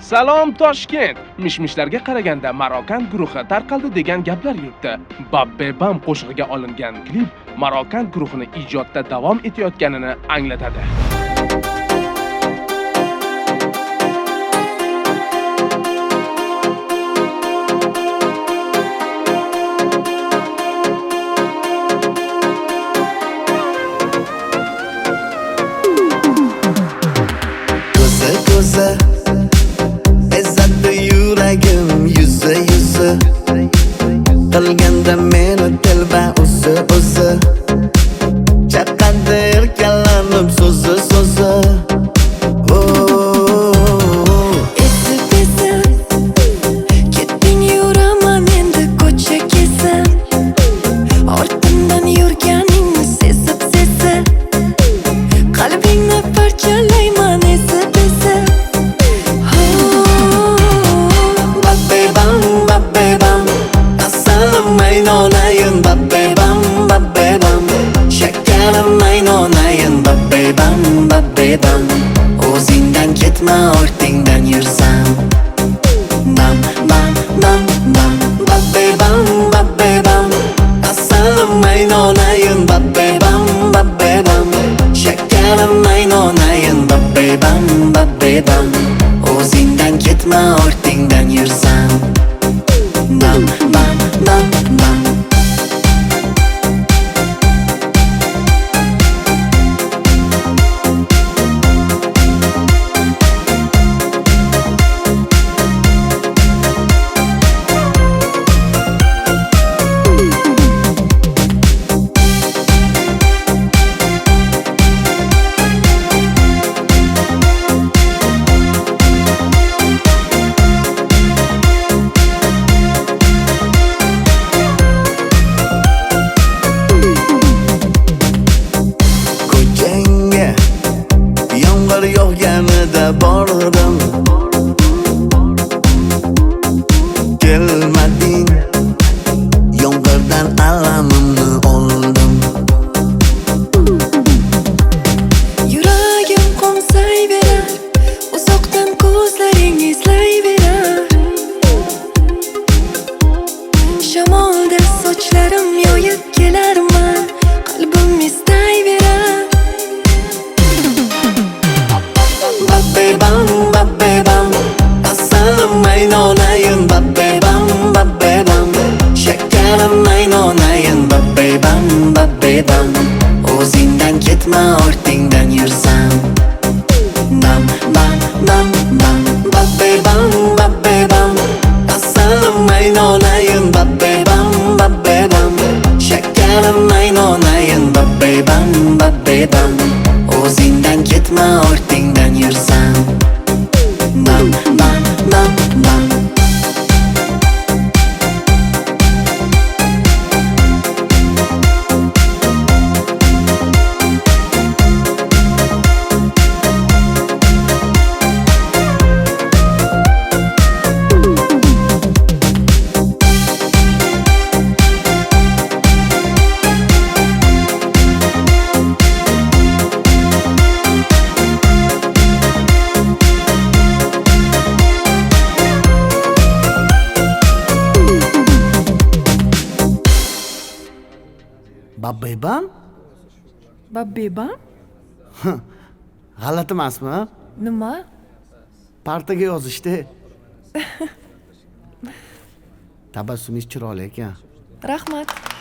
Salom Toshkent. Mishmishlarga qaraganda Marokan guruhi tarqaldi degan gaplar yuribdi. Babbebam qo'shig'iga olingan klip Marokan guruhini ijodda davom etayotganini anglatadi. Ko'zi ezadi yuragim yuzi qilganda meni telba o'zi chaqadi erkalanib so'zi Ketding yuraman endi ko'cha kesib, ortimdan yurganingni sezib qalbingni parchalayman ezib Babbebam asalim aynonayin babbebam shakarim aynonayin babbebam o'zingdan ketma ortingdan yursam bam babbebam asalim aynonayin babbebam shakarim aynonayin babbebam o'zingdan ketma ortingdan yursam bam yog'ganida bordim kelmading yomg'irdan alamimni oldim Yuragim qo'msayverar, uzoqdan ko'zlaring izlayverar. Shamolda sochlarim yoyib kelarman, qalbim istayverar. Babbebam asalim aynonayin babbebam shakarim aynonayin babbebam o'zingdan ketma ortingdan yursam bam babbebam asalim aynonayin babbebam shakarim aynonayin babbebam o'zingdan ketma ortingdan yursam bam Babbebam? G'alati emasmi? Nima? Partaga yozishdi. Tabassumingiz chiroyli ekan. Rahmat.